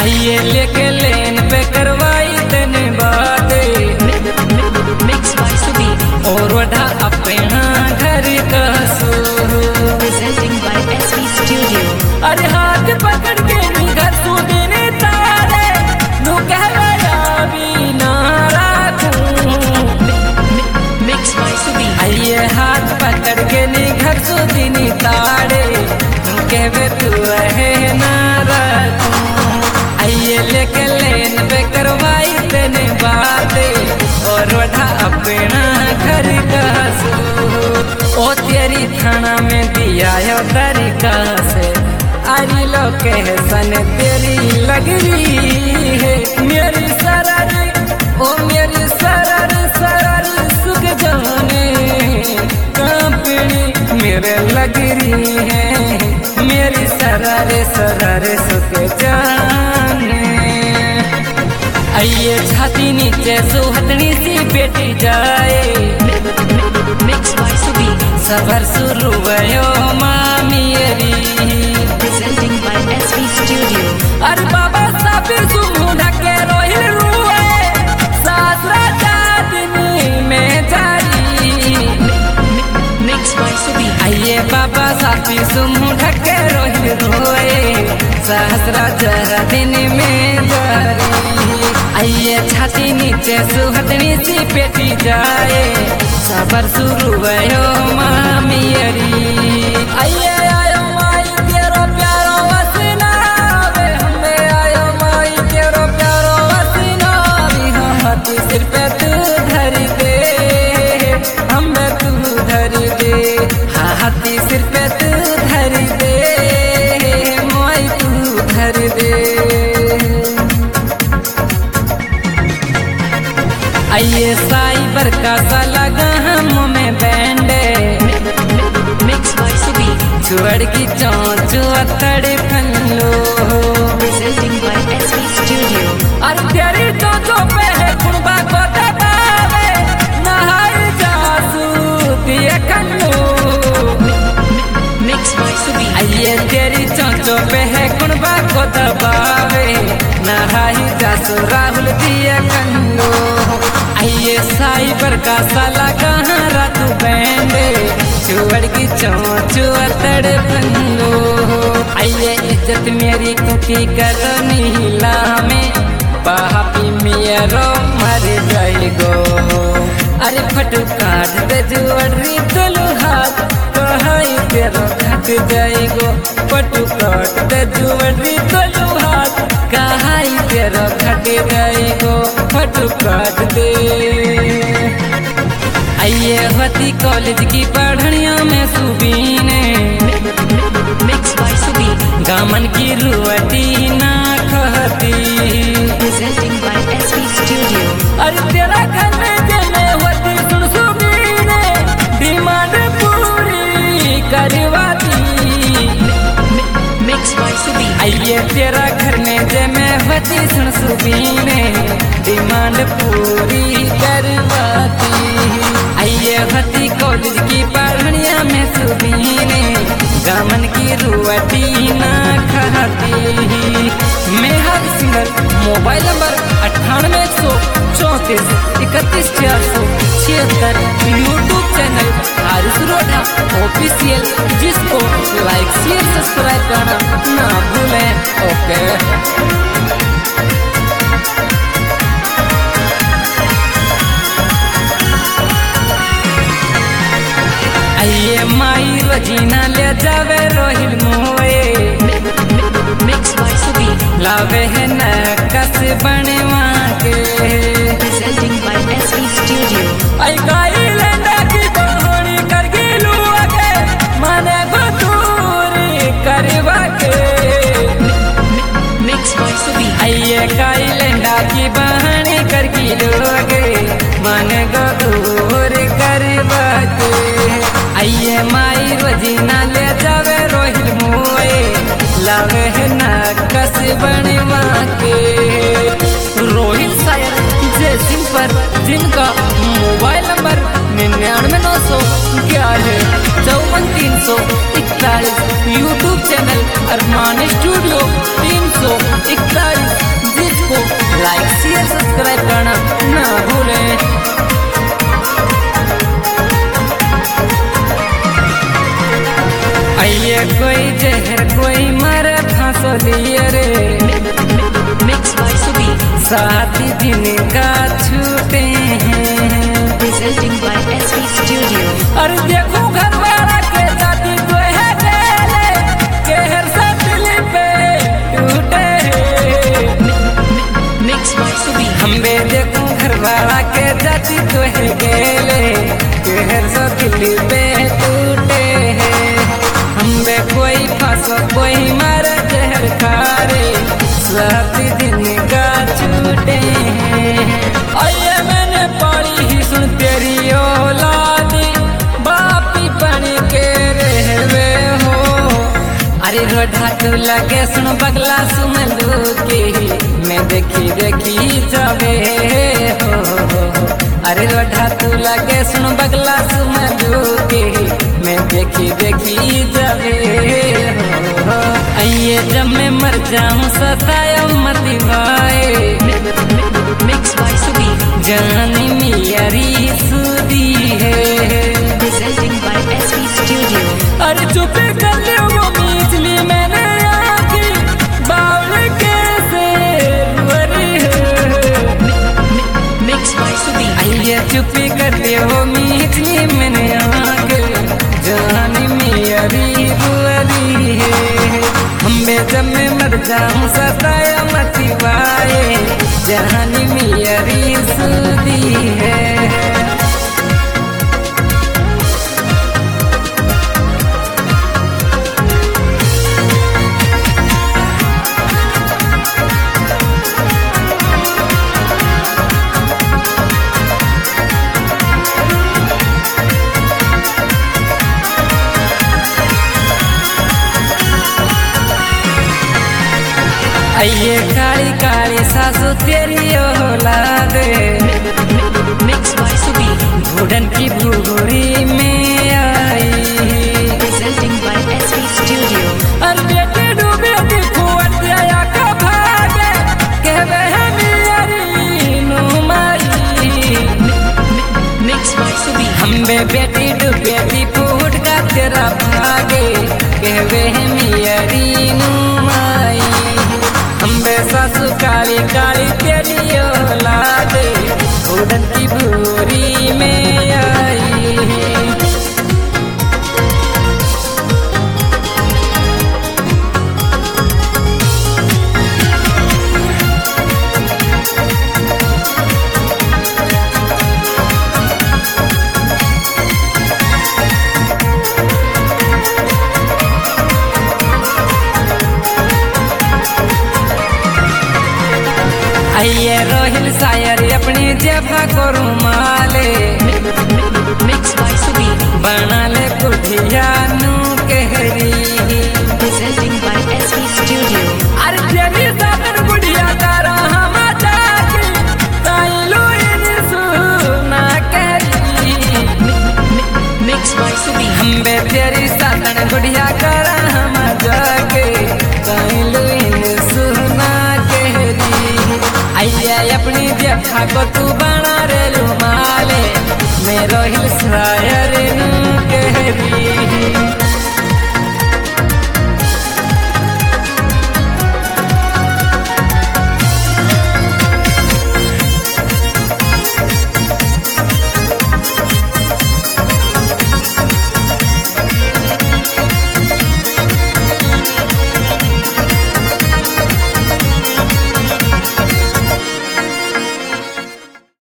आइए लेके लेन पे करवाई तेने बातें Mixed by Sudeep. और वढ़ा अपना घर का Presenting by SV Studio. अरे हाथ पकड़ के घर सुधीने तारे नु कहवाया भी ना राखूं। Mixed by Sudeep. आइए हाथ पकड़ के घर सुधीने तारे नु कहवे तू है ना राखूं। आइए लेके लेन पे करवाई तेने बातें और वढ़ा अपना घर का ओ तेरी थाना में दिया यो तरीका से आरी लो के सन तेरी लग रही है मेरी सररी ओ मेरी सररी सुख जाने कांपनी मेरे लग रही है मेरी सररे सुख जाने। आइए छाती नीचे सुहतनी सी बेटी जाए Mixed by Sudeep. सफर शुरू भयो मामियरी Presenting by SV Studio. अरे बाबा साबिर सुमू ढके रोहिल रुए सासरा चांदनी में जारी। Mixed by Sudeep. आइए बाबा साबिर सुमू ढके रोहिल रुए सासरा चांदनी में जारी। आइए छाती नीचे सुहतनी सी पेटी जाए सफर शुरू भयो मामियरी। आइए आयो माई तेरो प्यारो वसना वे हमें आयो माई तेरो प्यारो वसना हाथी सिर पे तू धर दे हमें तू धर दे हाथी सिर पे तू धर दे माई तू धर दे। आइए साइबर का लगा हम में बैंडे Mixed by Sudeep. छुअड़ की चौंच अतड़े फलो Presenting by SV Studio. अरे तेरी चौंचों पे है कुर्बा को दबावे नहाई जासू दिए कन्नो। Mixed by Sudeep. आइए तेरी चौंचों पे है कुर्बा को दबावे नहाई जासू राहुल दिए कन्नो। आइए साइबर का साला कहाँ रातू बैंडे छुअड़ की चौंच अतड़ बंगलो। आइए इज्जत मेरी कुकी करो नीला में पापी मेरो मर जाएगो। अरे फटू काट दे जुअरी तलु हाथ कहाई तेरो घट जाएगो फटू काट दे जुअरी तलु हाथ कहाई तेरो घट जाएगो फटू काट दे। आइए हती कॉलेज की पढ़नियों में सुबीने Mixed by Sudeep. गामन की रुअती ना कहती। Presenting by SV Studio. अरे तेरा घर में जमे होती सुन सुबीने डिमांड पूरी करवाती। Mixed by Sudeep. आइए तेरा घर में जमे होती सुन सुबीने डिमांड पूरी करवाती। आइए हती कॉलेज की पढ़निया में सुबीने गामन की रुअती ना खाती। मैं हर single mobile number 98 134 31 476 YouTube channel Aarush Roda official जिसको लाइक शेयर सब्सक्राइब करना ना भूलें। ओके आइए माई रजीना ले जावे रोहिल मोए Mixed by Sudeep. लावे है नकस बनवा के Presenting by SV Studio. आई गाई लेंडा की बहोनी कर गिलू आगे माने बतूरी करवा के। Mixed by Sudeep. आइए गाई लेंडा की बहानी कर गिलू आगे माने बतूरी करवा के। आइए माई रजीना ले जावे रोहिल मोए लावे है नकस बनवा के। रोहिल शायर जय सिंह पर जिनका mobile number 99 YouTube channel Arman studio 341 लिए रे Mixed by Subi. 7 दिन का छूटे हैं Presenting by SV Studio. और देखो घर वाला के जाती तो है बेले कहर से दिल पे टूटे Mixed by Subi. हमें देखो घर वाला के जाती तो है बेले कहर से दिल पे टूटे हमें कोई फंसो कोई मर जहर खारे 7 दिन का छूटे अये मैंने पढ़ी ही सुन तेरी औलादी बापी बन के रहवे हो अरे रोढ़ा तो लगे सुन बगला सुन लो के मैं देखी देखी जावे हो अरे रोढ़ा तो लगे सुन बगला सुन लो के मैं देखी देखी जावे हो अये जब मैं मर जाऊं सताया मत भाई Mixed by Subi. जानी मेरी सूदी है Presenting by SV Studio. अरे चुप कर ले वो बिजली मैंने आके बावल कैसे रुअरी है Mixed by Subi. आइए चुप कर ले वो बिजली मैंने आके जानी मेरी रुअरी है हमें जब मैं मर जाऊं सताया मत वाए जानी मेरी सूदी है आइए काली काली सासू तेरी औलाद Mixed by Subi. घुड़न की भूरी में आई Presenting by SV Studio. और बेटे डूबे देखो अत्याया का भागे कहवे है मेरी नुमाई Mixed by Subi. हम्बे बेटी डूबे दी फूट का तेरा भागे कहवे है मेरी नुमाई हम्बे सासू काली काली तेरी औलाद घुड़न की भूरी में आई आइए रोहिल शायर अपनी जेबा को रुमाले Mixed by Subi. बना ले कुठिया नू कहरी Presenting by SV Studio. अरे तेरी सागर बुढ़िया तारा हम जाके ताइलो इन सुना कहरी Mixed by Subi. हम्बे तेरी सागर बुढ़िया तारा हम जाके ताइलो इन सुना कहरी आइए अपनी जेबा को तू